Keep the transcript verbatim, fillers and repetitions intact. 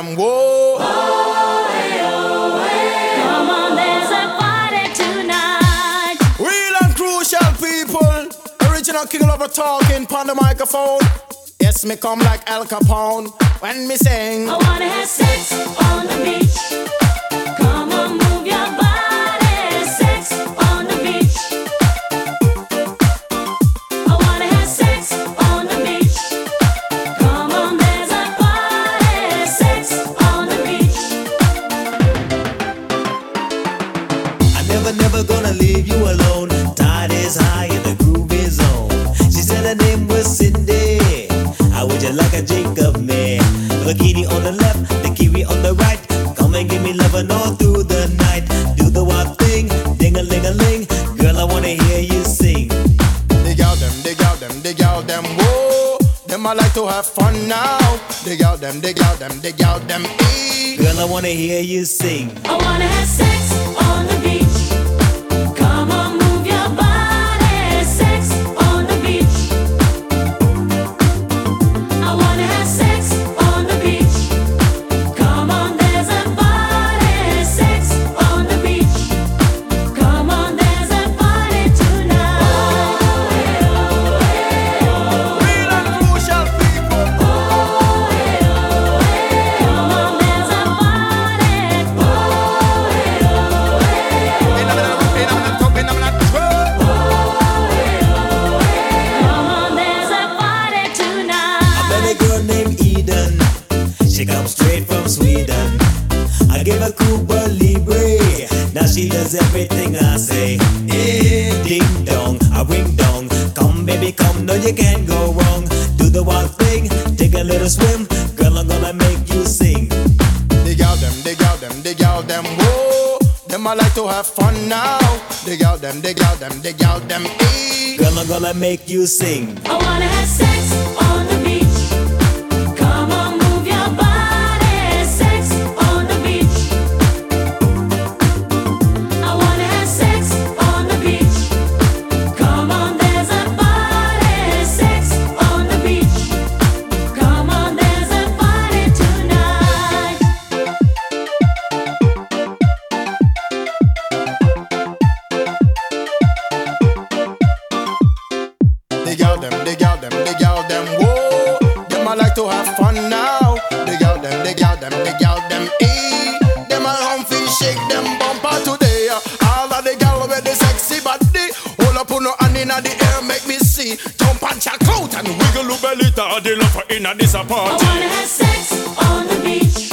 them. Whoa. Oh, hey, oh, hey. Come on, there's a party tonight. Real and crucial people. Original King Lover talking on the microphone. Yes, me come like Al Capone when me sing. I wanna have sex on the beach. Come on, move your body. Sex on the beach. I wanna have sex on the beach. Come on, there's a party. Sex on the beach. I never, never gonna leave you alone. Tide is high and the groove is on. She said her name was Cindy. How would you like a Jacob man? Bikini on the left, the kiwi on the right. Come and give me lovin' all through the night. Do the wild thing, ding-a-ling-a-ling. Girl, I wanna hear you sing. Dig out them, dig out them, dig out them. Whoa, them I like to have fun now. Dig out them, dig out them, dig out them. E. Girl, I wanna hear you sing. I wanna have sex on the beach. Come on, move your body. Sex on the beach. I wanna have sex on the beach. Come on, there's a party. Sex on the beach. Come on, there's a party tonight. Oh, hey, oh, hey, oh. Real and crucial people. Oh, hey, oh, hey. Come on, there's a party. Oh, hey, oh, hey. In a minute, in a minute, talk, in a minute. Whoa. Oh, hey, oh, hey. Come on, there's a party tonight. I met a girl named Eden. She comes straight from Sweden. I gave her Cuba Libre. Now she does everything I say. Eh, ding dong, a ring dong. Come baby, come, no you can't go wrong. Do the wild thing, take a little swim. Girl, I'm gonna make you sing. Dig out them, dig out them, dig out them. Whoa, them I like to have fun now. Dig out them, dig out them, dig out them. E. Girl, I'm gonna make you sing. I wanna have sex on the beach. Come on, move your body. Sex on the beach. I wanna have sex on the beach. Come on, there's a party. Sex on the beach. Come on, there's a party tonight. Dig out them, dig out them, dig out them. Whoa, them I like to have fun now. Dig out them, dig out them, dig out them. E. Them I humpy shake them bumper today. All of the gal with the sexy body. Hold up on no hand inna the air, make me see. Jump and check out and wiggle your belly. To the lover inna this I party. wanna have sex on the beach.